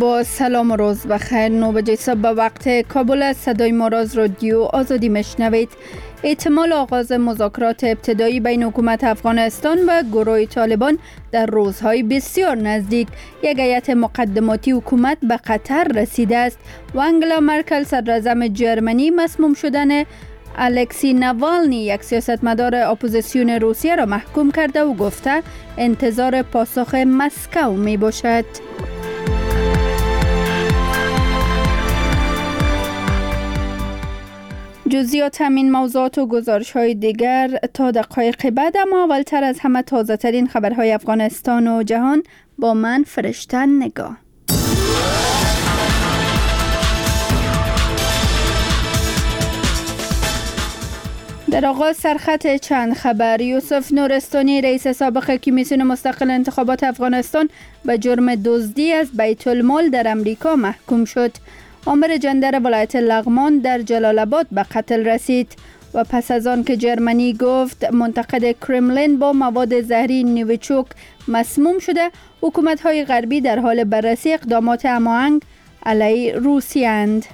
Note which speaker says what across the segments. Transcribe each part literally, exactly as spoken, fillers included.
Speaker 1: با سلام و روز بخیر. نو بجه صبح به وقت کابل از صدای ما را از رادیو آزادی مشنوید. احتمال آغاز مذاکرات ابتدایی بین حکومت افغانستان و گروه طالبان در روزهای بسیار نزدیک. یک هیئت مقدماتی حکومت به قطر رسیده است و انگلا مرکل صدراعظم جرمنی مسموم شدن الکسی نوالنی یک سیاستمدار اپوزیسیون روسیه را محکوم کرده و گفته انتظار پاسخ مسکو می باشد. جزئیات همین موضوعات و گزارش های دیگر تا دقایق بعد، اما اولتر از همه تازه ترین خبرهای افغانستان و جهان با من فرشته نگاه. در آغاز سرخط چند خبر. یوسف نورستانی رئیس سابق کمیسیون مستقل انتخابات افغانستان به جرم دزدی از بیت المال در امریکا محکوم شد. آمر جندر ولایت لغمان در جلال آباد به قتل رسید و پس از آن که جرمنی گفت منتقد کرملین با مواد زهری نویچوک مسموم شده، حکومت‌های غربی در حال بررسی اقدامات هماهنگ علیه روسیه اند.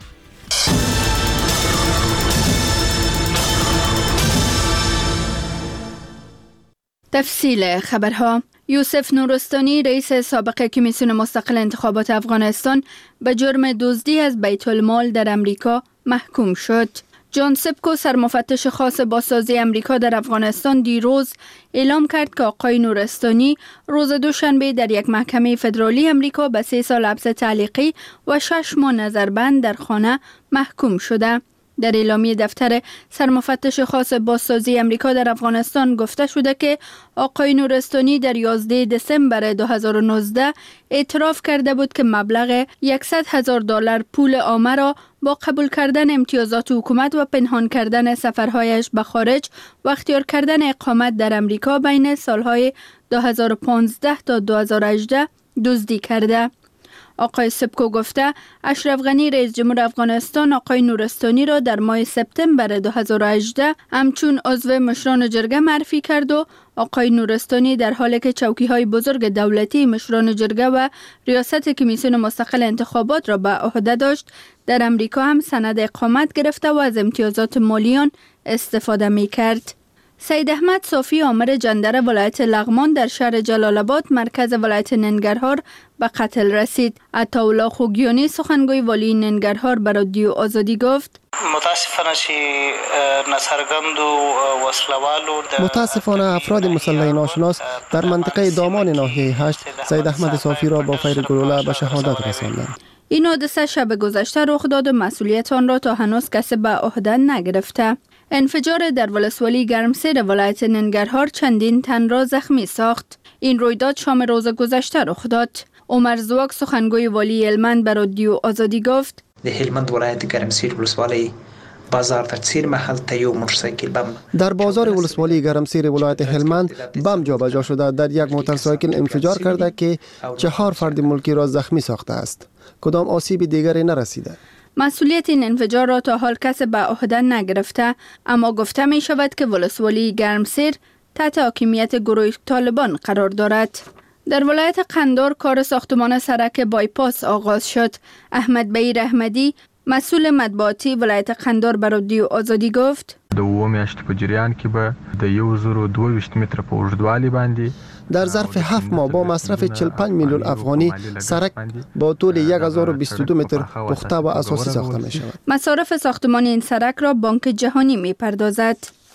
Speaker 1: تفصیل خبرها. یوسف نورستانی رئیس سابق کمیسیون مستقل انتخابات افغانستان به جرم دزدی از بیت المال در امریکا محکوم شد. جان سپکو سرمفتش خاص بازسازی امریکا در افغانستان دیروز اعلام کرد که آقای نورستانی روز دوشنبه در یک محکمه فدرالی امریکا به سه سال حبس تعلیقی و شش ماه نظربند در خانه محکوم شده. در اعلامیه دفتر سرمفتش خاص بازسازی امریکا در افغانستان گفته شده که آقای نورستانی در یازده دسامبر دو هزار و نوزده اعتراف کرده بود که مبلغ صد هزار دلار پول عامه را با قبول کردن امتیازات حکومت و پنهان کردن سفرهایش به خارج و اختیار کردن اقامت در امریکا بین سالهای دو هزار و پانزده تا دو هزار و هجده دزدی کرده. آقای سپکو گفته اشرف غنی رئیس جمهور افغانستان آقای نورستانی را در ماه سپتامبر دو هزار و هجده همچون عضو مشران جرگه معرفی کرد و آقای نورستانی در حالی که چوکی‌های بزرگ دولتی، مشران جرگه و ریاست کمیسیون مستقل انتخابات را به عهده داشت، در امریکا هم سند اقامت گرفته و از امتیازات مالیان استفاده می کرد. سید احمد صافی آمر جندر ولایت لغمان در شهر جلال آباد مرکز ولایت ننگرهار به قتل رسید. عطاالله خوگیانی سخنگوی والی ننگرهار به رادیو آزادی گفت
Speaker 2: متاسفانه چې ناسرګند و وسلوالو
Speaker 3: متاسفانه افراد مسلح ناشناس در منطقه دامان ناحیه هشت سید احمد صافی را با فیر گلوله به شهادت رساندند.
Speaker 1: این حادثه شب گذشته رخ داد و مسئولیت آن را تا هنوز کسی به عهده نگرفته. انفجار در ولسوالی گرمسیر ولایت ننگرهار چندین تن را زخمی ساخت. این رویداد شام روز گذشته رخ داد. عمر زواک سخنگوی والی هلمند به رادیو آزادی گفت
Speaker 4: د هلمند ولایت گرمسیر ولسوالی بازار ترسیر محل تیو موتورسایکل بم
Speaker 3: در بازار ولسوالی گرمسیر ولایت هلمند بم جابجا شده در یک موتورسایکل انفجار کرده که چهار فرد ملکی را زخمی ساخته است. کدام آسیب دیگری نرسیده.
Speaker 1: مسئولیت این انفجار را تا حال کسی به عهده نگرفته، اما گفته می شود که ولسوالی گرمسیر تحت حاکمیت گروه طالبان قرار دارد. در ولایت قندار کار ساختمان سرک بایپاس آغاز شد. احمد بیر احمدی مسئول مطبوعاتی ولایت قندار به رادیو آزادی گفت
Speaker 5: د اوه میاشتې په جریان کې به د یو زر و دوه متر په اوږدوالي باندې
Speaker 3: در ظرف هفت ماه با مصرف چهل و پنج میلیون افغانی سرک با طول یک هزار و بیست و دو متر پخته و اساسی ساخته می شود.
Speaker 1: مصارف ساختمان این سرک را بانک جهانی می پردازد.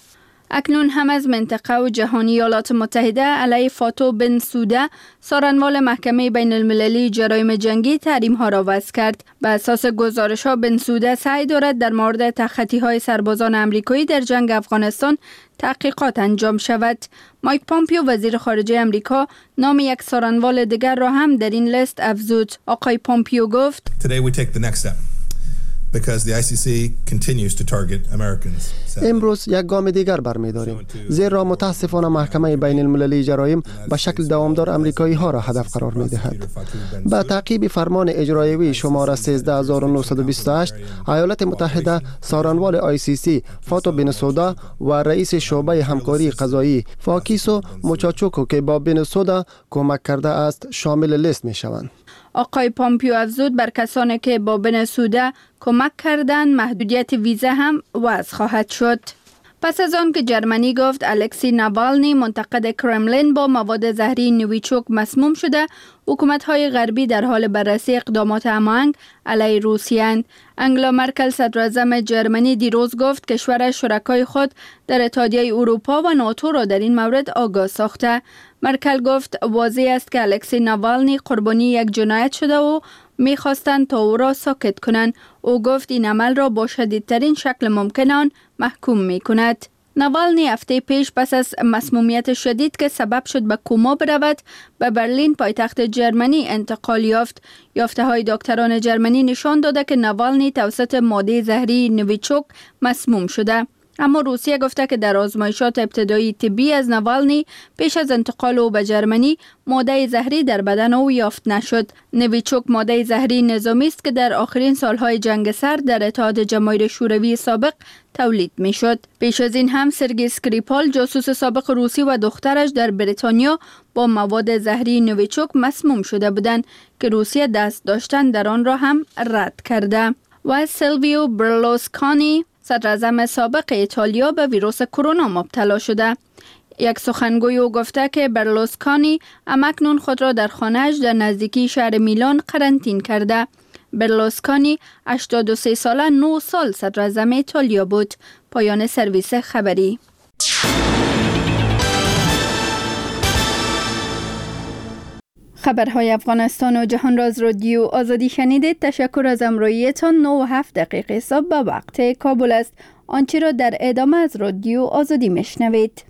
Speaker 1: اکنون هم از منطقه و جهانی ایالات متحده علیه فاتو بن سوده سارنوال محکمه بین المللی جرایم جنگی تحریم ها را وضع کرد. به اساس گزارش ها بن سوده سعی دارد در مورد تخطی های سربازان امریکایی در جنگ افغانستان تحقیقات انجام شود. مایک پامپیو وزیر خارجه امریکا نام یک سارنوال دیگر را هم در این لیست افزود. آقای پامپیو گفت
Speaker 6: Because the I C C continues to target Americans.
Speaker 3: امروز یک گام دیگر برمی‌داریم، زیرا متاسفانه محکمه بین المللی جرایم به شکل دوامدار امریکایی ها را هدف قرار می‌دهد. با تعقیب فرمان اجرایی شماره سیزده هزار و نهصد و بیست و هشت ایالات متحده سارنوال آی سی سی فاتو بنسودا و رئیس شعبه همکاری قضایی فاکیسو موچاچوکو که با بنسودا کمک کرده است شامل لیست می‌شوند.
Speaker 1: آقای پامپیو افزود بر کسانی که با بنسوده کمک کردند محدودیت ویزا هم وضع خواهد شد. پس از آن که جرمنی گفت الکسی ناوالنی منتقد کرملین با مواد زهری نویچوک مسموم شده، حکومت‌های غربی در حال بررسی اقدامات هماهنگ علیه روسیه. انگلا مرکل صدراعظم جرمنی دیروز گفت کشورش شرکای خود در اتحادیه اروپا و ناتو را در این مورد آگاه ساخته. مرکل گفت واضح است که الکسی ناوالنی قربانی یک جنایت شده و می‌خواستند تا او را ساکت کنند. او گفت این عمل را با شدیدترین شکل ممکن آن محکوم می‌کند. ناوالنی هفته پیش پس از مسمومیت شدید که سبب شد به کوما برود به برلین پایتخت جرمنی انتقال یافت. یافته های دکتران جرمنی نشان داده که ناوالنی توسط ماده زهری نویچوک مسموم شده. اما روسیه گفته که در آزمایشات ابتدایی طبی از ناوالنی پیش از انتقال او به جرمنی ماده زهری در بدن او یافت نشد. نویچوک ماده زهری نظامی است که در آخرین سالهای جنگ سرد در اتحاد جماهیر شوروی سابق تولید می شد. پیش از این هم سرگئی اسکریپال جاسوس سابق روسی و دخترش در بریتانیا با مواد زهری نویچوک مسموم شده بودند که روسیه دست داشتن در آن را هم رد کرده. و سیلویو برلوسکانی صدراعظم سابق ایتالیا به ویروس کرونا مبتلا شده. یک سخنگوی او گفته که برلوسکانی همکنون خود را در خانه‌اش در نزدیکی شهر میلان قرنطین کرده. برلوسکانی هشتاد و سه ساله نه سال صدراعظم ایتالیا بود. پایان سرویس خبری. خبرهای افغانستان و جهان را از رادیو آزادی شنیدید. تشکر از همراهیتان. نه و هفت دقیقه صبح به وقت کابل است. آنچه را در ادامه از رادیو آزادی میشنوید.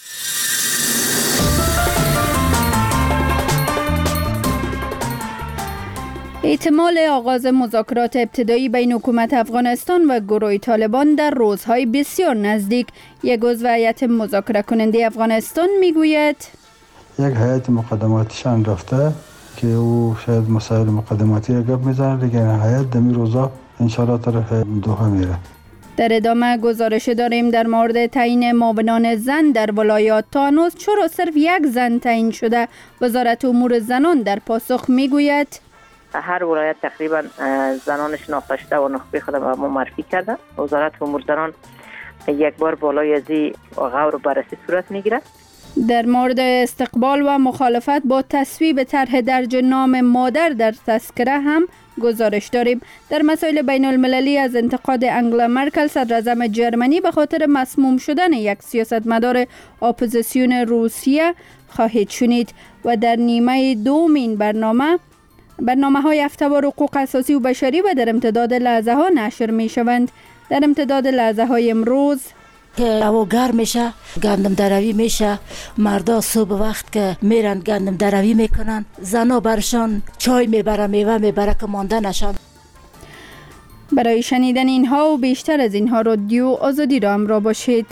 Speaker 1: احتمال آغاز مذاکرات ابتدایی بین حکومت افغانستان و گروه طالبان در روزهای بسیار نزدیک. یک عضو هیئت مذاکره کننده افغانستان میگوید
Speaker 7: یک هیئت مقدماتیشان رفته که او شاید مسائل مقدماتی را گپ میزنه، دیگه هیئت دمی روزا انشالله طرف دوحه میره.
Speaker 1: در ادامه گزارش داریم در مورد تعیین معاونان زن در ولایات. تا هنوز چرا صرف یک زن تعیین شده؟ وزارت امور زنان در پاسخ میگوید
Speaker 8: هر ولایت تقریبا زنان شناخته شده و نخبه خود ما معرفی کرده. وزارت امور زنان یک بار بالای از غور بررسی صورت میگیره.
Speaker 1: در مورد استقبال و مخالفت با تصویب طرح درج نام مادر در تذکره هم گزارش داریم. در مسائل بین المللی از انتقاد انگلا مرکل صدراعظم جرمنی به خاطر مسموم شدن یک سیاستمدار اپوزیسیون روسیه خواهید شنید. و در نیمه دومین برنامه برنامه های هفته‌وار حقوق اساسی و بشری و در امتداد لحظه ها نشر می شوند. در امتداد لحظه های امروز
Speaker 9: که هوا گرم میشه، گندم دروی میشه، مردا صبح وقت که میرن گندم دروی میکنن، زنا برشان چای میبره، میوه میبره که مانده نشن.
Speaker 1: برای شنیدن اینها و بیشتر از اینها رادیو آزادی را همراه باشید.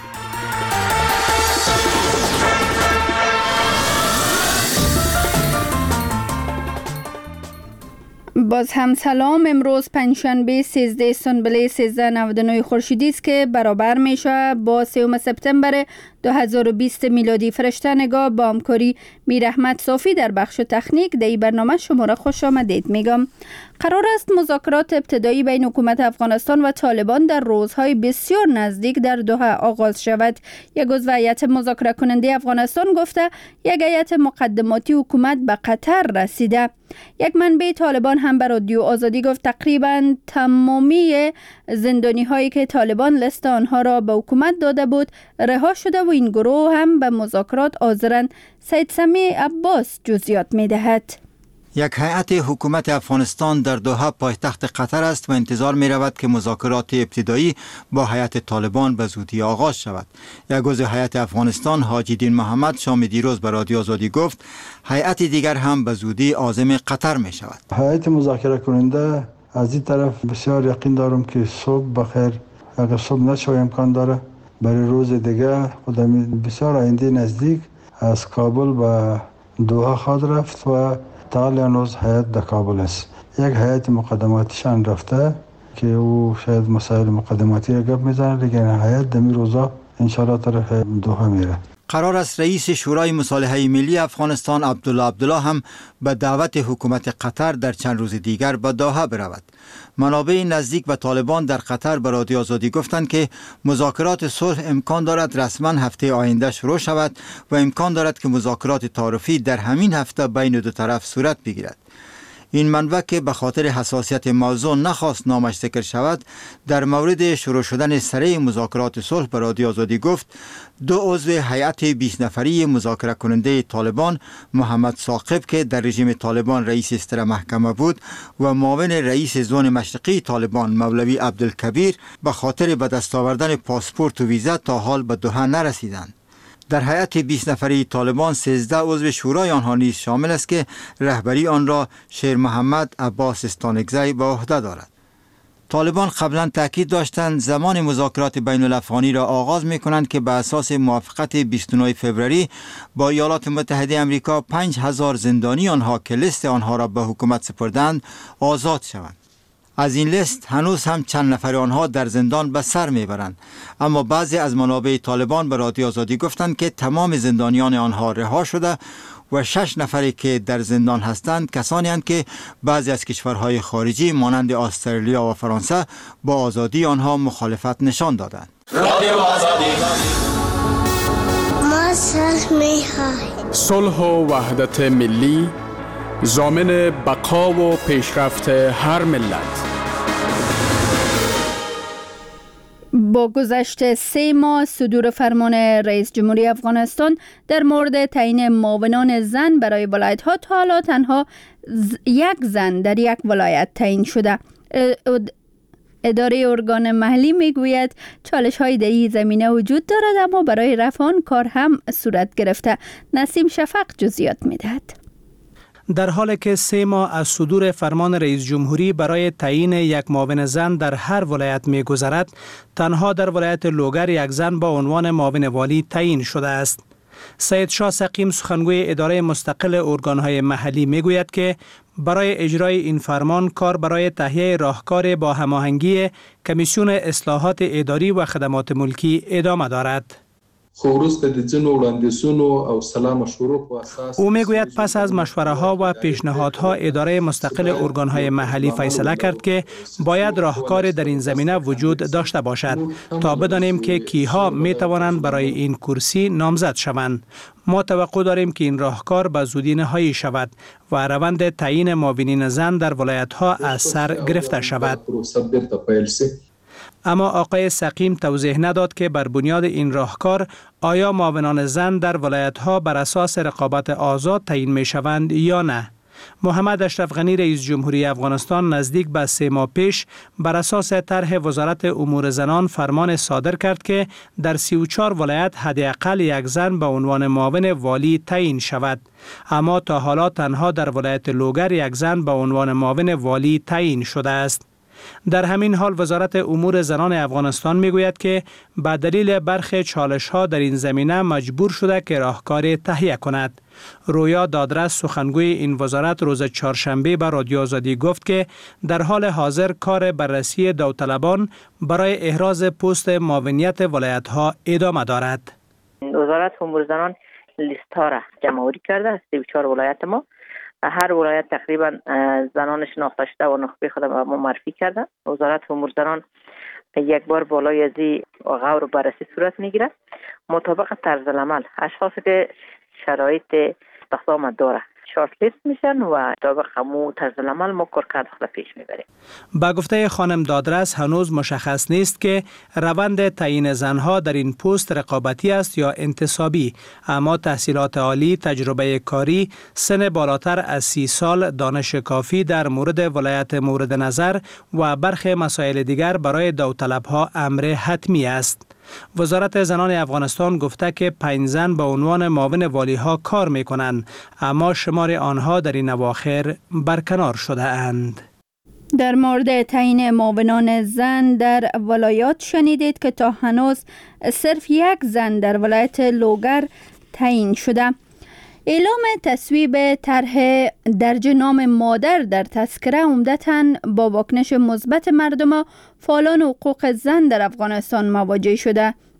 Speaker 1: باز هم سلام. امروز پنجشنبه سیزده سنبله سیزده و نود و نه خورشیدی است که برابر میشه با سوم سپتامبر دو هزار و بیست میلادی. فرشته نگاه با همکاری میر احمد صافی در بخش تکنیک در این برنامه شما را خوش آمدید میگم. قرار است مذاکرات ابتدایی بین حکومت افغانستان و طالبان در روزهای بسیار نزدیک در دوحه آغاز شود. یک عضو هیئت مذاکره کننده افغانستان گفته یک هیئت مقدماتی حکومت به قطر رسیده. یک منبع طالبان هم به رادیو آزادی گفت تقریبا تمامی زندانی هایی که طالبان لیست آنها را به حکومت داده بود رها شده و این گروه هم به مذاکرات حاضرند. سید سمیع عباس جزئیات می‌دهد.
Speaker 10: یک هیئت حکومت افغانستان در دوحه پایتخت قطر است و انتظار می رود که مذاکرات ابتدایی با هیئت طالبان به زودی آغاز شود. یک عضو هیئت افغانستان حاجی دین محمد شام دیروز به رادیو آزادی گفت هیئت دیگر هم به زودی عازم قطر می شود.
Speaker 7: هیئت مذاکره کننده از این طرف بسیار یقین دارم که صبح بخیر، اگر صبح نشه امکان داره برای روز دیگه خودم بسیار آینده نزدیک از کابل به دوحه خواهد رفت و تا هنوز هیئت در کابل است. یک هیئت مقدماتیشان رفته که او شاید مسائل مقدماتی را گپ میزنه، دیگه هیئت دمی روزا انشالله طرف دوحه میره.
Speaker 10: قرار است رئیس شورای مصالحه ملی افغانستان عبدالله عبدالله هم به دعوت حکومت قطر در چند روز دیگر به دوحه برود. منابع نزدیک به طالبان در قطر به رادیو آزادی گفتند که مذاکرات صلح امکان دارد رسما هفته آینده شروع شود و امکان دارد که مذاکرات تعارفی در همین هفته بین دو طرف صورت بگیرد. این منبع که به خاطر حساسیت موضوع نخواست نامش ذکر شود، در مورد شروع شدن سری مذاکرات صلح به رادیو آزادی گفت دو عضو هیئت بیست نفری مذاکره کننده طالبان، محمد ثاقب که در رژیم طالبان رئیس استر محکمه بود و معاون رئیس زون مشرقی طالبان مولوی عبدالکبیر، به خاطر به دست آوردن پاسپورت و ویزا تا حال به دوحه نرسیدند. در هیئت بیست نفری طالبان سیزده عضو شورای آنها نیز شامل است که رهبری آن را شیر محمد عباس استانکزی به عهده دارد. طالبان قبلا تاکید داشتند زمان مذاکرات بین الافغانی را آغاز می کنند که به اساس موافقت بیست و نه فوریه با ایالات متحده آمریکا پنج هزار زندانی آنها که لیست آنها را به حکومت سپردند آزاد شوند. از این لیست هنوز هم چند نفر آنها در زندان به سر میبرند، اما بعضی از منابع طالبان به رادیو آزادی گفتند که تمام زندانیان آنها رها شده و شش نفری که در زندان هستند کسانی هستند که بعضی از کشورهای خارجی مانند استرالیا و فرانسه با آزادی آنها مخالفت نشان دادند. رادیو آزادی
Speaker 11: ما صلح می‌خواهیم.
Speaker 12: صلح و وحدت ملی ضامن بقا و پیشرفت هر ملت.
Speaker 1: با گذشت سه ماه صدور فرمان رئیس جمهوری افغانستان در مورد تعیین معاونان زن برای ولایت ها، تا حالا تنها یک زن در یک ولایت تعیین شده. اداره ارگان محلی میگوید چالش های در این زمینه وجود دارد، اما برای رفع آن کار هم صورت گرفته. نسیم شفق جزئیات میدهد.
Speaker 13: در حالی که سه ماه از صدور فرمان رئیس جمهوری برای تعیین یک معاون زن در هر ولایت می‌گذرد، تنها در ولایت لوگر یک زن با عنوان معاون والی تعیین شده است. سید شاه سقیم سخنگوی اداره مستقل ارگان‌های محلی میگوید که برای اجرای این فرمان کار برای تهیه راهکار با هماهنگی کمیسیون اصلاحات اداری و خدمات ملکی ادامه دارد. او میگوید پس از مشوره ها و پیشنهادها اداره مستقل ارگانهای محلی فیصله کرد که باید راهکار در این زمینه وجود داشته باشد تا بدانیم که کیها می توانند برای این کرسی نامزد شوند. ما توقع داریم که این راهکار به زودی نهایی شود و روند تعیین معاونین زن در ولایت ها از سر گرفته شود. اما آقای سقیم توضیح نداد که بر بنیاد این راهکار آیا معاونان زن در ولایت‌ها بر اساس رقابت آزاد تعیین می‌شوند یا نه. محمد اشرف غنی رئیس جمهوری افغانستان نزدیک به سه ماه پیش بر اساس طرح وزارت امور زنان فرمان صادر کرد که در سی و چهار ولایت حداقل یک زن به عنوان معاون والی تعیین شود، اما تا حالا تنها در ولایت لوگر یک زن به عنوان معاون والی تعیین شده است. در همین حال وزارت امور زنان افغانستان میگوید که به دلیل برخی چالش‌ها در این زمینه مجبور شده که راهکار تهیه کند. رویا دادرس سخنگوی این وزارت روز چهارشنبه به رادیو آزادی گفت که در حال حاضر کار بررسی داوطلبان برای احراز پست معاونیت ولایت‌ها ادامه دارد.
Speaker 8: وزارت امور زنان لیست‌ها را جمع‌آوری کرده از سی و چهار ولایت ما. هر ولایت تقریبا زنان شناخته شده و نخبه خود ما معرفی کرده. وزارت امور زنان یک بار بالای از غور بررسی صورت میگیره مطابق طرز العمل. اشخاصی که شرایط استخدام داره شارت لیست میشن و مطابق همون طرز العمل ما کارکرد خود پیش میبریم.
Speaker 13: با گفته خانم دادرس هنوز مشخص نیست که روند تعیین زنها در این پست رقابتی است یا انتصابی، اما تحصیلات عالی، تجربه کاری، سن بالاتر از سی سال، دانش کافی در مورد ولایت مورد نظر و برخی مسائل دیگر برای داوطلبها امر حتمی است. وزارت زنان افغانستان گفته که پنج زن به عنوان معاون والی ها کار می کنند، اما شمار آنها در این اواخر برکنار شده اند.
Speaker 1: در مورد تعیین معاونان زن در ولایات شنیدید که تا هنوز صرف یک زن در ولایت لوگر تعیین شده. اعلام تصویب طرح درج نام مادر در تذکره عمدتاً با واکنش مثبت مردم و فعالان حقوق زن در افغانستان مواجه شده.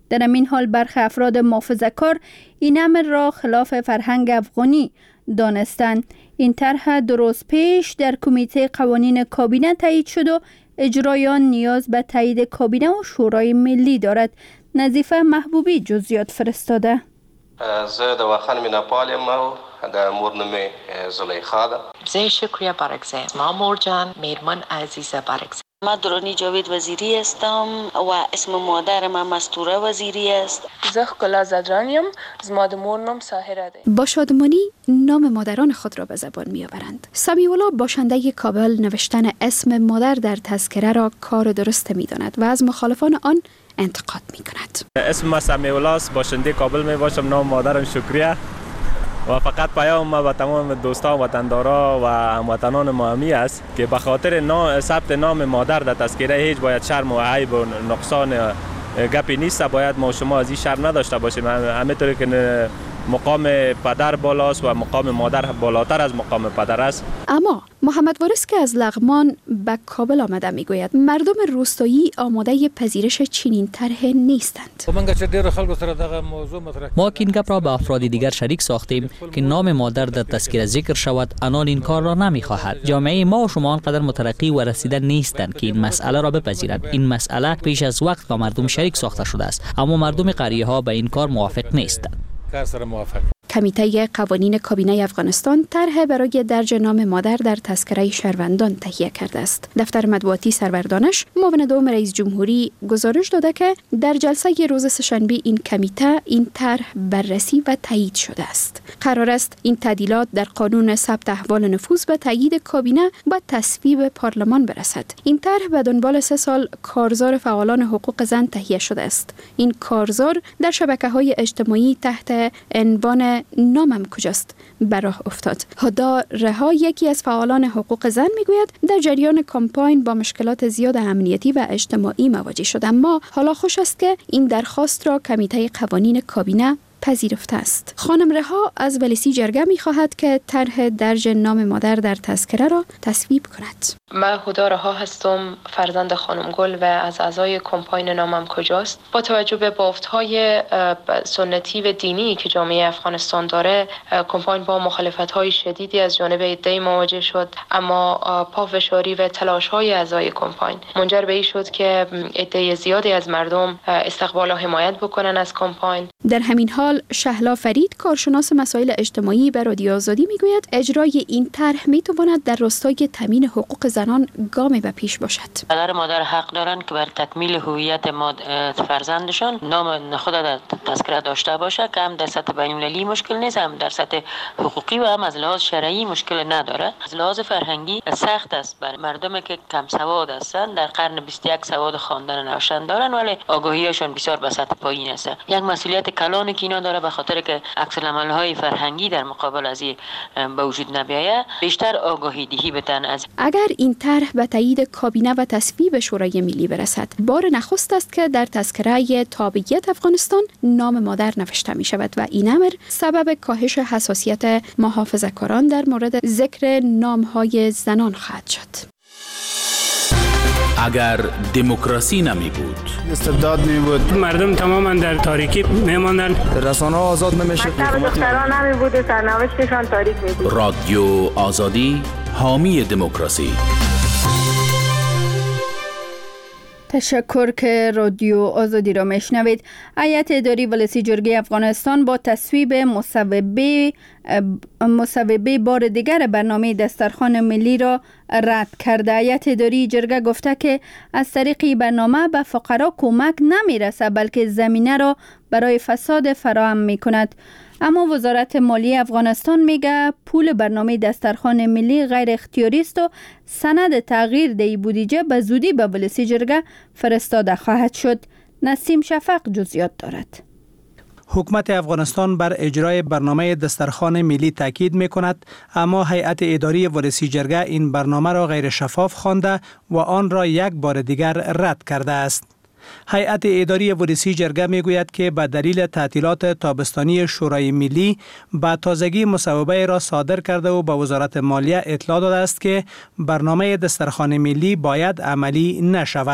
Speaker 1: در این حال برخی افراد محافظه‌کار این امر را خلاف فرهنگ افغانی دانستند. این طرح درست پیش در کمیته قوانین کابینه تایید شد و اجرای آن نیاز به تایید کابینه و شورای ملی دارد. نظیفه محبوبی جزئیات فرستاده.
Speaker 14: زه د وخان میناپال یم او د مور نوم زلیخا ده.
Speaker 15: زه شکریه بارگزه. ما مورجان میرمن عزیزه بارگزه.
Speaker 16: ما درونی جاوید وزیری هستم و اسم مادر ما مستوره وزیری است.
Speaker 17: زه کلا زدرانیم، زما د مور نوم ساحره ده.
Speaker 18: با شادمانی نام مادران خود را به زبان می آورند. سمیولا باشنده کابل نوشتن اسم مادر در تذکره را کار درست می داند و از مخالفان آن انتقاد می کند.
Speaker 19: اسم ما سمیولاست، باشنده کابل می باشم، نام مادرم شکریه و فقط پیام ما به تمام دوستان وطندارا و هموطنان ما همی است که به خاطر نام ثبت نام مادر در تذکره هیچ باید شرم و عیب و نقصان گپی نیست. باید ما شما از این شرم نداشته باشیم، همینطوری که مقام پدر بالاست و مقام مادر بالاتر از مقام پدر است.
Speaker 18: اما محمد وارث که از لغمان به کابل آمده میگوید مردم روستایی آماده پذیرش چنین طرح نیستند.
Speaker 20: ما که این گپ را به افراد دیگر شریک ساختیم که نام مادر در تذکره ذکر شود، آنان این کار را نمیخواهد. جامعه ما و شما آنقدر مترقی و رسیده نیستند که این مسئله را بپذیرند. این مسئله پیش از وقت با مردم شریک ساخته شده است، اما مردم قریه ها به این کار موافق نیستند.
Speaker 18: کمیته قوانین کابینه افغانستان طرح برای درج نام مادر در تذکره شهروندان تهیه کرده است. دفتر مطبوعاتی سروردانش معاون دوم رئیس جمهوری گزارش داده که در جلسه روز سه‌شنبه این کمیته این طرح بررسی و تایید شده است. قرار است این تعدیلات در قانون ثبت احوال نفوذ به تایید کابینه و تصویب پارلمان برسد. این طرح به دنبال سه سال کارزار فعالان حقوق زن تهیه شده است. این کارزار در شبکه‌های اجتماعی تحت عنوان نامم کجاست به راه افتاد. هدا رها یکی از فعالان حقوق زن میگوید در جریان کمپاین با مشکلات زیاد امنیتی و اجتماعی مواجه شد، اما حالا خوش است که این درخواست را کمیته قوانین کابینه پذیرفته است. خانم رها از ولسی جرگه می خواهد که طرح درج نام مادر در تذکره را تصویب کند.
Speaker 17: من هدا رها هستم، فرزند خانم گل و از اعضای کمپاین نامم کجاست. با توجه به بافت‌های سنتی و دینی که جامعه افغانستان داره، کمپاین با مخالفت‌های شدیدی از جانب عده‌ای مواجه شد، اما پافشاری و تلاش‌های اعضای کمپاین منجر به این شد که عده زیادی از مردم استقبال و حمایت بکنن از کمپاین.
Speaker 18: در همین حال شهلا فرید کارشناس مسائل اجتماعی به رادیو آزادی میگوید اجرای این طرح میتواند در راستای تامین حقوق زنان گامی به پیش باشد.
Speaker 16: پدر و مادر حق دارند که بر تکمیل هویت فرزندشان نام خود در تذکره داشته باشه، که هم در سطح بین‌المللی مشکل نیست، هم در سطح حقوقی و هم از لحاظ شرعی مشکل نداره. از لحاظ فرهنگی سخت است بر مردمی که کم سواد هستند، در قرن بیست و یک سواد خواندن و نوشتن دارن ولی آگاهیشان بسیار به سطح پایین است. یک مسئولیت کلانی که اینا داره، به خاطر که عکس العمل‌های فرهنگی در مقابل از این به وجود نمیآید، بیشتر آگاهی دهی بتن. از
Speaker 18: اگر این طرح به تایید کابینه و تصویب شورای ملی برسد، بار نخست است که در تذکره تابعیت افغانستان نام مادر نوشته می شود و این امر سبب کاهش حساسیت محافظه‌کاران در مورد ذکر نام‌های زنان خواهد شد.
Speaker 21: اگر دموکراسی نمی بود،
Speaker 22: استبداد می بود، مردم تماما در تاریکی می ماندند، رسانه ها آزاد نمی شد،
Speaker 8: دختران نمی بود، سرنوشتشان تاریک می بود.
Speaker 21: رادیو آزادی، حامی دموکراسی.
Speaker 1: تشکر که رادیو آزادی را میشنوید. هیئت اداری ولسی جرگه افغانستان با تصویب مصوبه مصوبه بار دیگر برنامه دسترخوان ملی را رد کرده. هیئت اداری جرگه گفته که از طریق برنامه به فقرا کمک نمی رسد، بلکه زمینه را برای فساد فراهم می کند. اما وزارت مالیه افغانستان میگه پول برنامه دسترخوان ملی غیر اختیاری است و سند تغییر دی بودجه به زودی به ولسی جرگه فرستاده خواهد شد. نسیم شفق جزئیات دارد.
Speaker 13: حکومت افغانستان بر اجرای برنامه دسترخوان ملی تاکید می کند، اما هیئت اداری ولسی جرگه این برنامه را غیر شفاف خوانده و آن را یک بار دیگر رد کرده است. هیئت اداری ولسی جرگه می گوید که به دلیل تعطیلات تابستانی شورای ملی به تازگی مصوبه را صادر کرده و به وزارت مالیه اطلاع داده است که برنامه دسترخوان ملی باید عملی نشود.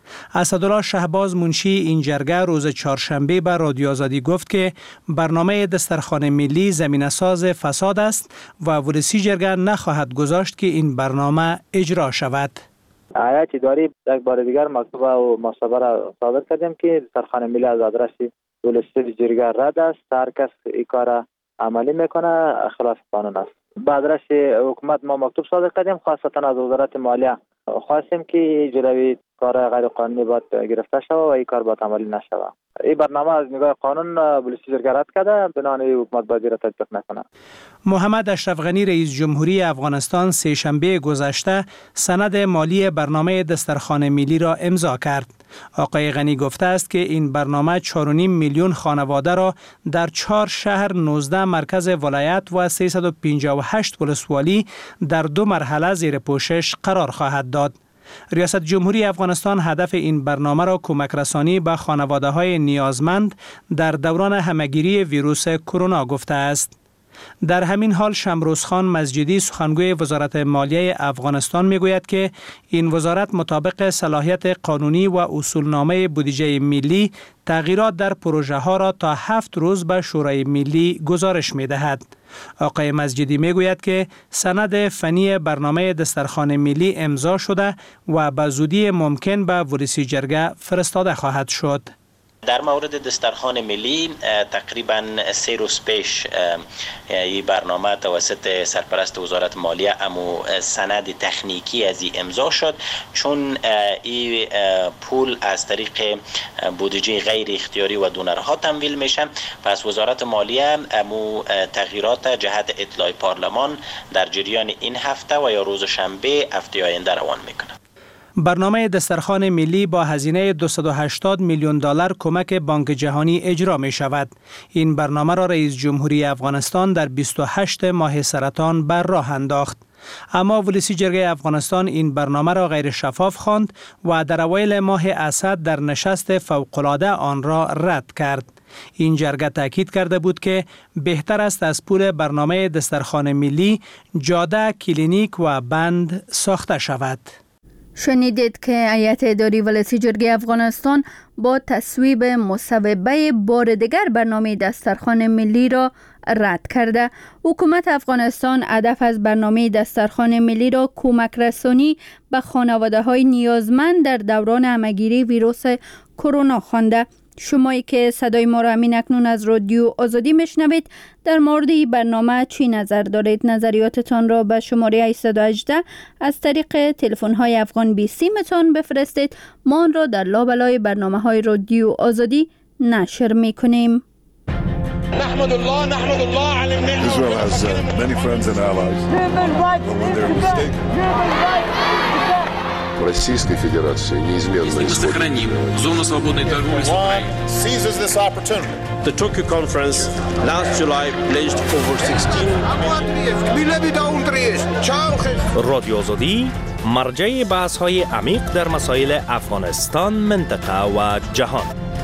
Speaker 13: اسدالله شهباز منشی این جرگه روز چهارشنبه به رادیو آزادی گفت که برنامه دسترخوان ملی زمینه‌ساز فساد است و ولسی جرگه نخواهد گذاشت که این برنامه اجرا شود.
Speaker 2: هیئت اداری یک بار دیگر مکتوب و مصوبه را صادر کردیم که دسترخوان ملی از آدرس ولسی جرگه رد است. هر کس این کار عملی میکنه خلاف قانون است. به آدرس حکومت ما مکتوب صادر کردیم، خاصتا از وزارت مالیه خواستیم که جلوی کار غیر قانونی باید گرفته شود و این کار باید عملی نشود. این برنامه از نگاه قانون ولسی جرگه رد کرده، بنابراین حکومت باید را تطبیق نکنه.
Speaker 13: محمد اشرف غنی رئیس جمهوری افغانستان سه شنبه گذشته سند مالی برنامه دسترخوان ملی را امضا کرد. آقای غنی گفته است که این برنامه چهار و نیم میلیون خانواده را در چهار شهر، نوزده مرکز ولایت و سیصد و پنجاه و هشت ولسوالی در دو مرحله زیر پوشش قرار خواهد داد. ریاست جمهوری افغانستان هدف این برنامه را کمک رسانی به خانواده های نیازمند در دوران همهگیری ویروس کرونا گفته است. در همین حال شمروز خان مسجدی سخنگوی وزارت مالیه افغانستان میگوید که این وزارت مطابق صلاحیت قانونی و اصولنامه بودجه ملی تغییرات در پروژه ها را تا هفت روز به شورای ملی گزارش می دهد. آقای مسجدی می گوید که سند فنی برنامه دسترخوان ملی امضا شده و به زودی ممکن به ولسی جرگه فرستاده خواهد شد.
Speaker 4: در مورد دسترخوان ملی تقریبا سه روز پیش این برنامه توسط سرپرست وزارت مالیه امو سند تکنیکی از این امضا شد، چون این پول از طریق بودجه غیر اختیاری و دونرها تمویل میشه. پس وزارت مالیه امو تغییرات جهت اطلاع پارلمان در جریان این هفته و یا روز شنبه هفته آینده روان میکنه.
Speaker 13: برنامه دسترخوان ملی با هزینه دویست و هشتاد میلیون دلار کمک بانک جهانی اجرا می شود. این برنامه را رئیس جمهوری افغانستان در بیست و هشتم ماه سرطان بر راه انداخت. اما ولسی جرگه افغانستان این برنامه را غیر شفاف خواند و در اوایل ماه اسد در نشست فوق‌العاده آن را رد کرد. این جرگه تاکید کرده بود که بهتر است از پول برنامه دسترخوان ملی جاده، کلینیک و بند ساخته شود.
Speaker 1: شنیدید که هیئت اداری ولسی جرگه افغانستان با تصویب مصوبه بار دیگر برنامه دسترخوان ملی را رد کرده. حکومت افغانستان هدف از برنامه دسترخوان ملی را کمک رسانی به خانواده های نیازمند در دوران همهگیری ویروس کرونا خوانده. شمایی که صدای ما را همین اکنون از رادیو آزادی میشنوید، در مورد این برنامه چی نظر دارید؟ نظریاتتان را به شماره هشت یک هشت از طریق تلفن های افغان بی سی متان بفرستید. ما آن را در لابلای برنامه های رادیو آزادی نشر میکنیم.
Speaker 23: نحمد الله نحمد الله على النعمة. Israel has uh, many friends and allies. But when they're mistaken.
Speaker 24: Российской Федерации неизменно
Speaker 21: Если мы сохраним зону свободной торговли с Украиной.
Speaker 23: Seizes this opportunity.
Speaker 25: The Tokyo conference last July pledged over sixteen.
Speaker 26: رادیو آزادی مرجع بحث‌های عمیق در مسائل افغانستان، منطقه و جهان.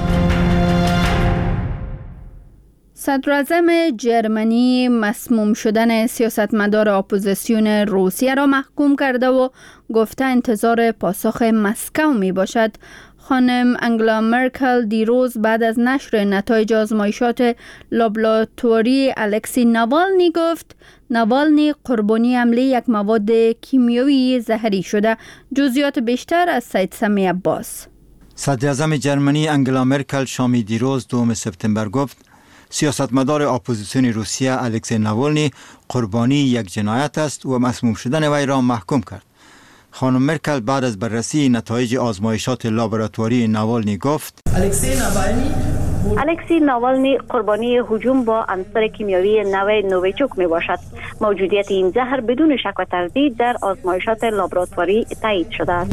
Speaker 1: صدراعظم جرمنی مسموم شدن سیاستمدار اپوزیسیون روسیه را محکوم کرده و گفته انتظار پاسخ مسکو می باشد. خانم انگلا مرکل دیروز بعد از نشر نتایج آزمایشات لابراتواری الکسی ناوالنی گفت ناوالنی قربانی حمله یک مواد کیمیایی زهری شده. جزئیات بیشتر از سید سمی عباس.
Speaker 10: صدراعظم جرمنی انگلا مرکل شامی دیروز دوم سپتامبر گفت سیاستمدار اپوزیسیون روسیه الکسی ناوالنی قربانی یک جنایت است و مسموم شدن وی را محکوم کرد. خانم مرکل بعد از بررسی نتایج آزمایشات لابراتواری ناوالنی گفت
Speaker 27: الکسی ناوالنی الکسی ناوالنی قربانی هجوم با عنصر کیمیایی نوع نوویچوک می باشد. موجودیت این زهر بدون شک و تردید در آزمایشات لابراتواری تایید شده است.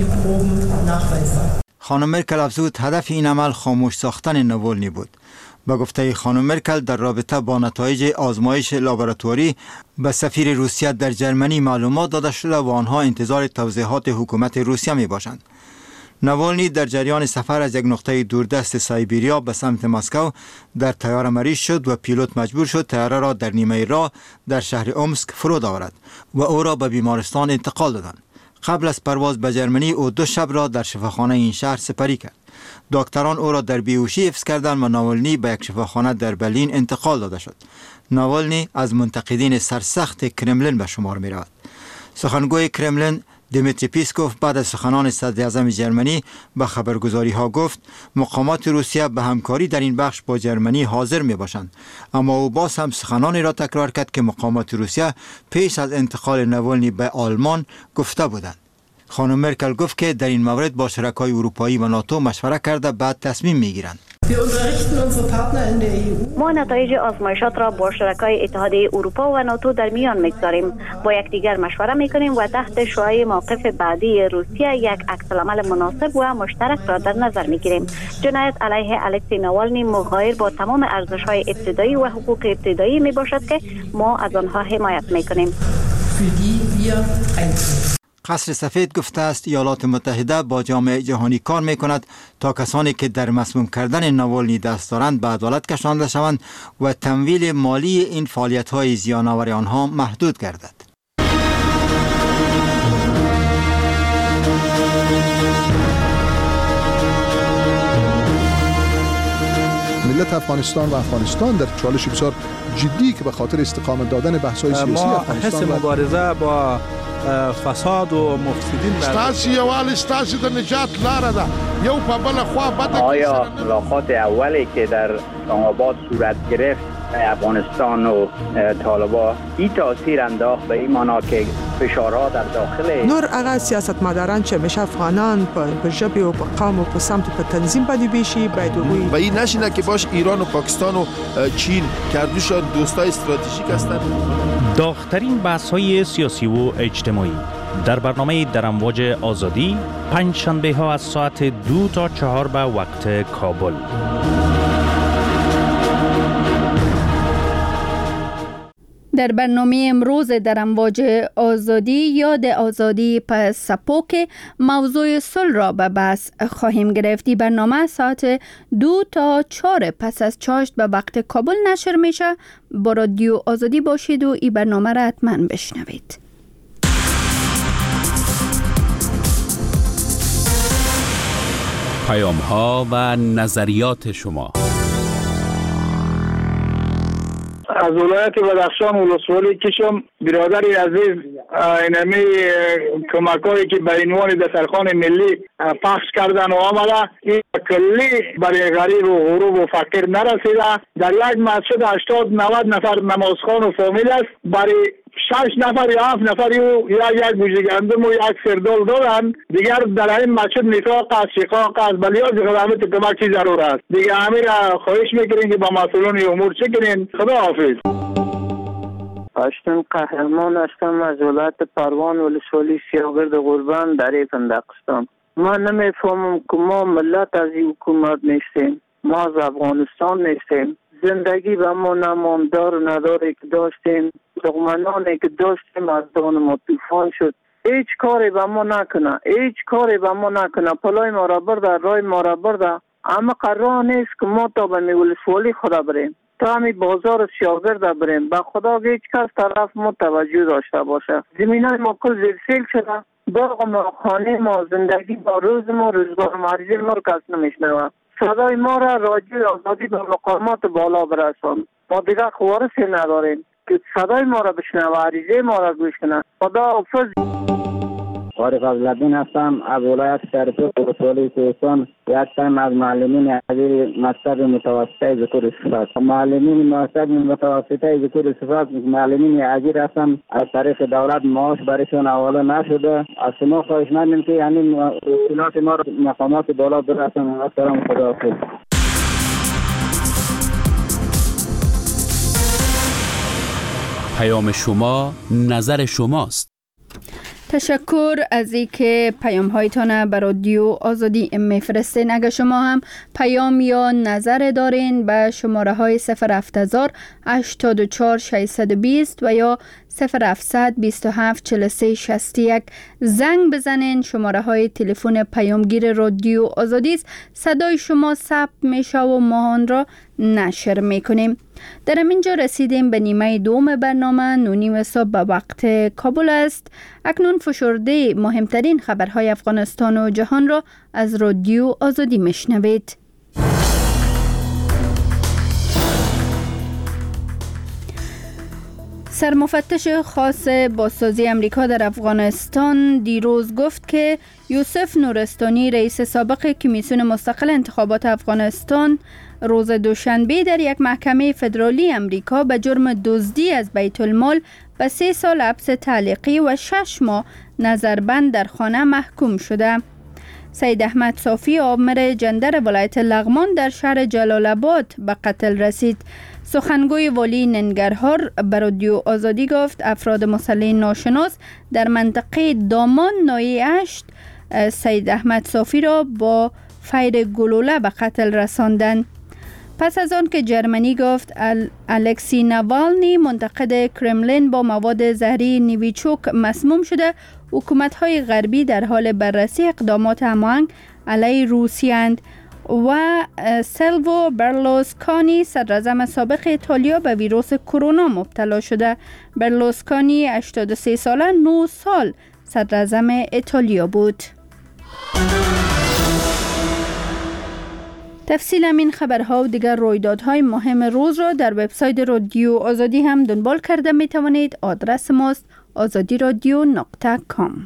Speaker 10: خانم مرکل افزود هدف این عمل خاموش ساختن ناوالنی بود. با گفته خانم مرکل در رابطه با نتایج آزمایش لابراتواری به سفیر روسیه در جرمنی معلومات داده شده و آنها انتظار توضیحات حکومت روسیه می باشند. ناوالنی در جریان سفر از یک نقطه دوردست سایبریا به سمت مسکو در طیاره مریض شد و پیلوت مجبور شد طیاره را در نیمه راه در شهر اومسک فرود آورد و او را به بیمارستان انتقال دادند. قبل از پرواز به جرمنی او دو شب را در شفاخانه این شهر سپری کرد. دکتران او را در بیهوشی حفظ کردند و ناولنی به یک شفاخانه در برلین انتقال داده شد. ناولنی از منتقدین سرسخت کرملین به شمار می رود. سخنگوی کرملین دیمیتری پیسکوف بعد از سخنان صدر اعظم جرمنی به خبرگزاری ها گفت مقامات روسیه به همکاری در این بخش با جرمنی حاضر می باشند، اما او باز هم سخنانی را تکرار کرد که مقامات روسیه پیش از انتقال ناولنی به آلمان گفته بودند. خانم مرکل گفت که در این مورد با شرکای اروپایی و ناتو مشوره کرده بعد تصمیم می گیرند.
Speaker 27: ما نتایج آزمایشات را با شرکای اتحادیه اروپا و ناتو در میان میگذاریم. با یکدیگر مشوره میکنیم و تحت شعاع موقف بعدی روسیه یک عکس‌العمل مناسب و مشترک را در نظر میگیریم. جنایت علیه الکسی ناوالنی مغایر با تمام ارزش‌های ابتدایی و حقوق ابتدایی می باشد که ما از آنها حمایت میکنیم.
Speaker 10: قصر سفید گفته است ایالات متحده با جامعه جهانی کار می کند تا کسانی که در مسموم کردن ناولنی دست دارند به عدالت کشانده شوند و تمویل مالی این فعالیت های زیانآور آنها محدود گردد.
Speaker 3: ملت افغانستان و افغانستان در چالش بسیار جدی که به خاطر استقامت دادن بحث‌های سیاسی افغانستان
Speaker 5: ما حس مبارزه با فساد و مفسدین
Speaker 23: ستاسي یوال ستاسي د نجات لاره ده یو په بل خوا بده.
Speaker 6: آیا ملاقات اولی که در اسلام آباد صورت گرفت افغانستان و طالبان این تاثیر انداخت به این معنا که فشارها در داخل
Speaker 7: نور هغه سیاستمداران چې میشه افغانان په ژبه او په قوم او په سمت په تنظیم باندې بشي باید وي
Speaker 23: و این نشینه که باش ایران و پاکستان و چین کردوشان دوستای استراتژیک هستند.
Speaker 26: داغ‌ترین بحث‌های سیاسی و اجتماعی در برنامه در امواج آزادی پنج شنبه ها از ساعت دو تا چهار به وقت کابل.
Speaker 1: در برنامه امروز در امواج آزادی یاد آزادی پس سپوک موضوع صلح را به بحث خواهیم گرفت. برنامه ساعت دو تا چهار پس از چاشت به وقت کابل نشر میشه. با رادیو آزادی باشید و این برنامه را حتما بشنوید.
Speaker 9: پیام ها و نظریات شما.
Speaker 11: از ولایت بدخشان ولسوالی کشم برادری عزیز اینمی کمکایی که به عنوان دسترخوان ملی پخش کردن و آمده این کلی برای غریب و غروب و فقیر نرسیده. در یک مسجد هشتاد نود نفر نمازخوان و فامیل است. برای شش نفر یا هفت نفر یا یک بوجه گندم و یک سردال دادن. دیگر در این مسجد نفاق است، شقاق است، بلیاز خدمت کمک چی ضرور است. دیگر همین را خواهش میکنین که با مسئولان امور چه کنین. خدا حافظ.
Speaker 12: اشتم قهرمان هستم از ولایت پروان ولسوالی سیاگرد قربان در فندقستان. ما نمیفهمم که ما ملت از این حکومت نیستیم، ما از افغانستان نیستیم. زندگی به ما نماندار و نداری که داشتیم، دغمنانی که داشتیم از دان ما طوفان شد. هیچ کاری به ما نکنه، هیچ کاری به ما نکنه. پلای ما را برده، رای ما را برده. اما قرار نیست که ما تا به ولسوالی خدا بریم، تا همی بازار سیاگرد بریم. به خدا هیچ کس طرف ما توجه داشته باشه. زمینای ما کل زلزل شده، باغ ما، خانه ما، زندگی با روز ما، روزگار مریضی ما رو کس نمیشنوه. صدای ما را راجع آزادی به مقامات بالا برسان. ما دیگر خوارسی نداریم که صدای ما را بشنوه، عریضه ما را گوش کنه. خدا حافظ.
Speaker 6: عارف عبدالدین هستم از ولایت شرقی ولسوالی کوهستان. یک تایم از معلمین عزیز مکتب متوسطه ذکر صفات. معلمین مکتب متوسطه ذکر صفات معلمین عزیز هستم. از طریق دولت معاش برایشان حواله نشده. از شما خواهش می‌کنم که یعنی اطلاعات ما را مقامات بالا برسانید. السلام خدا حافظ.
Speaker 9: پیام شما نظر شماست.
Speaker 1: تشکر از اینکه پیام هایتان به رادیو آزادی میفرستین. اگر شما هم پیام یا نظر دارین به شماره های صفر هفت هزار هشتاد و چهار ششصد و بیست و یا صفر هفتصد بیست و هفت چهل و سه شصت و یک زنگ بزنین. شماره های تلفن پیامگیر رادیو آزادی است. صدای شما ثبت میشه و ما آن را نشر میکنیم. در همینجا رسیدیم به نیمه دوم برنامه. نونیم صبح به وقت کابل است. اکنون فشرده مهمترین خبرهای افغانستان و جهان را از رادیو آزادی میشنوید. سرمفتش خاص بازسازی امریکا در افغانستان دیروز گفت که یوسف نورستانی رئیس سابق کمیسیون مستقل انتخابات افغانستان روز دوشنبه در یک محکمه فدرالی امریکا به جرم دزدی از بیت المال به سه سال حبس تعلیقی و شش ماه نظربند در خانه محکوم شده. سید احمد صافی آمر جندر ولایت لغمان در شهر جلال آباد به قتل رسید. سخنگوی والی ننگرهار به رادیو آزادی گفت افراد مسلح ناشناس در منطقه دامان ناحیه هشت سید احمد صافی را با فیر گلوله به قتل رساندند. پس از آن که جرمنی گفت الکسی ناوالنی منتقد کرملین با مواد زهری نویچوک مسموم شده، حکومت‌های غربی در حال بررسی اقدامات هماهنگ علیه روسیه اند و سیلوو برلوسکانی صدراعظم سابق ایتالیا به ویروس کرونا مبتلا شده. برلوسکانی هشتاد و سه ساله نه سال صدراعظم ایتالیا بود. تفصیل این خبرها و دیگر رویدادهای مهم روز را در وبسایت رادیو آزادی هم دنبال کرده می توانید. آدرس ماست آزادی رادیو نقطه کام.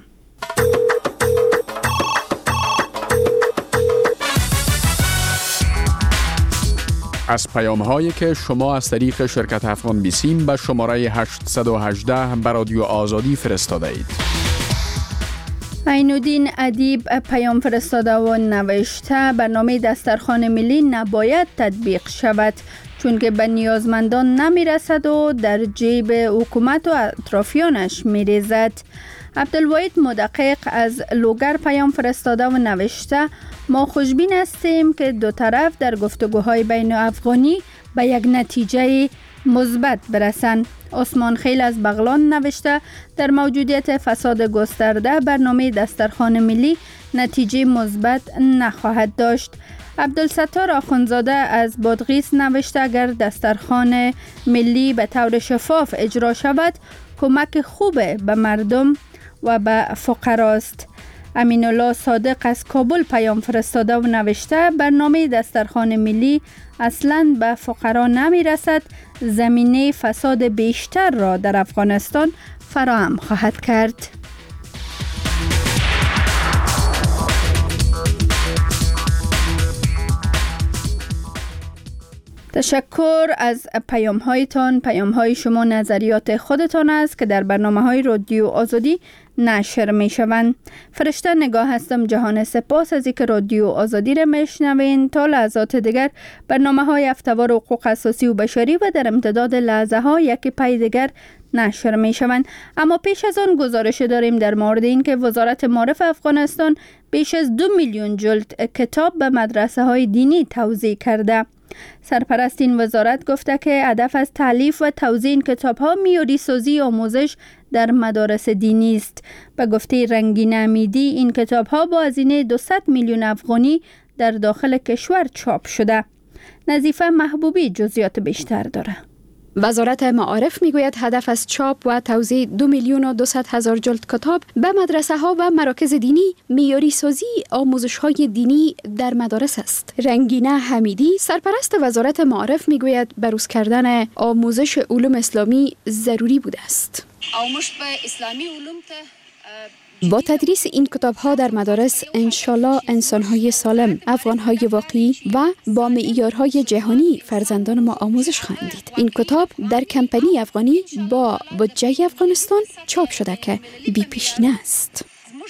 Speaker 14: از پیام هایی که شما از طریق شرکت افغان بیسیم به شماره هشت یک هشت به رادیو آزادی فرستاده اید.
Speaker 1: عین‌الدین ادیب پیام فرستاده و نوشته برنامه دسترخوان ملی نباید تطبیق شود چون که به نیازمندان نمی رسد و در جیب حکومت و اطرافیانش می ریزد. عبدالواحد مدقق از لوگر پیام فرستاده و نوشته ما خوشبین هستیم که دو طرف در گفتگوهای بین افغانی به یک نتیجه مثبت برسند. عثمان خیل از بغلان نوشته در موجودیت فساد گسترده برنامه دسترخوان ملی نتیجه مثبت نخواهد داشت. عبدالستار آخونزاده از بادغیس نوشته اگر دسترخوان ملی به طور شفاف اجرا شود کمک خوبه به مردم و به فقراست. امین الله صادق از کابل پیام فرستاده و نوشته برنامه دسترخوان ملی اصلاً به فقرا نمی رسد، زمینه فساد بیشتر را در افغانستان فراهم خواهد کرد. تشکر از پیام هایتان. پیام های شما نظریات خودتان است که در برنامه های رادیو آزادی نشر می شوند. فرشته نگاه هستم. جهان سپاس از اینکه رادیو آزادی را میشنوین. تا لحظات دیگر برنامه های هفته‌وار حقوق اساسی و بشری و در امتداد لحظه ها یکی پای دیگر نشر می شوند. اما پیش از آن گزارش داریم در مورد این که وزارت معارف افغانستان بیش از دو میلیون جلد کتاب به مدرسه های دینی توزیع کرده. سرپرست این وزارت گفته که هدف از تالیف و توزیع این کتاب‌ها معیاری سازی آموزش در مدارس دینی است. به گفته رنگین امیدی این کتاب‌ها با هزینه دویست میلیون افغانی در داخل کشور چاپ شده. نظیفه محبوبی جزئیات بیشتر داره.
Speaker 15: وزارت معارف میگوید هدف از چاپ و توزیع دو میلیون و دویست هزار جلد کتاب به مدرسه ها و مراکز دینی معیاری سازی آموزش های دینی در مدارس است. رنگینه حمیدی سرپرست وزارت معارف میگوید بروز کردن آموزش علوم اسلامی ضروری بوده است.
Speaker 16: آموزش به اسلامی علوم ته
Speaker 15: با تدریس این کتاب‌ها در مدارس انشالله انسان‌های سالم، افغان‌های واقعی و با معیارهای جهانی فرزندان ما آموزش خواهند دید. این کتاب در کمپانی افغانی با بودجه افغانستان چاپ شده که بی پیشینه است.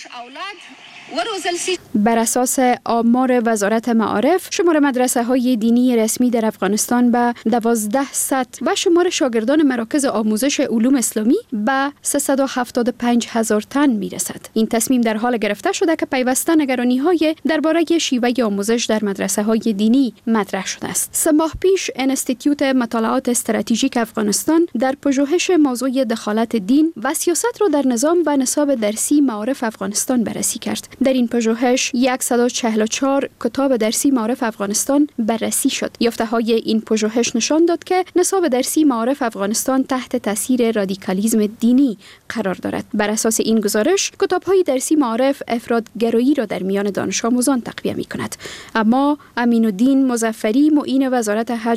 Speaker 15: بر اساس آمار وزارت معارف شمار مدرسه های دینی رسمی در افغانستان به دوازده صد و شمار شاگردان مراکز آموزش علوم اسلامی به سیصد و هفتاد و پنج هزار تن می رسد. این تصمیم در حال گرفته شده که پیوسته نگرانی های درباره شیوه آموزش در مدرسه های دینی مطرح شده است. سه ماه پیش انستیتیوت مطالعات استراتژیک افغانستان در پژوهش موضوع دخالت دین و سیاست را در نظام و نصاب درسی معارف افغانستان بررسی کرد. در این پژوهش صد و چهل و چهار کتاب درسی معارف افغانستان بررسی شد. یافته های این پژوهش نشان داد که نصاب درسی معارف افغانستان تحت تاثیر رادیکالیسم دینی قرار دارد. بر اساس این گزارش کتاب های درسی معارف افرادگرایی را در میان دانش آموزان تقویه می کند. اما امین الدین مظفری معین وزارت حج